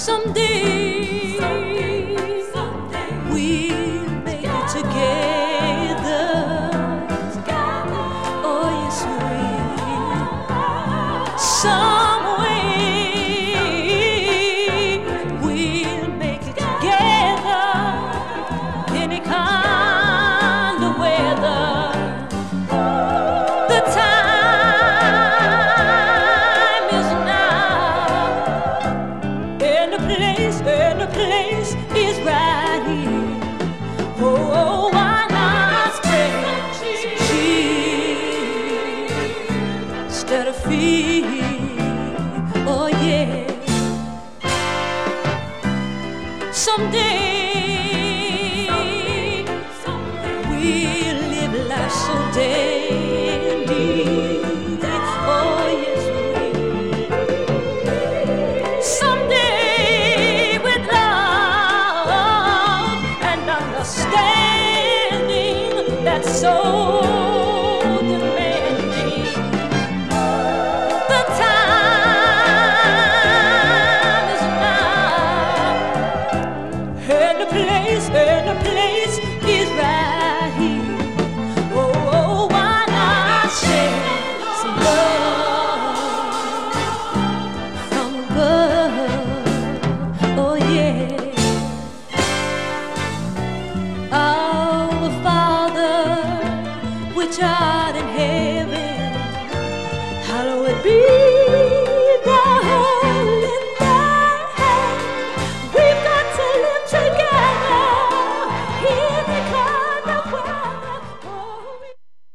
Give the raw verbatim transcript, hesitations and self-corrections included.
Someday, someday we'll make it together. Oh yes we will. Some way we'll make it together. Any kind of weather. The time is now, and the place, and the place is right here. Oh, why not stay instead of fear? Oh yeah. Someday we'll live life so dandy. Oh yes we will. Someday with love and understanding that's so demanding. The time is now, and the place, and the place is right here. Oh, oh, why not share some love from above? Oh yeah. Our Father, which art in heaven, hallowed be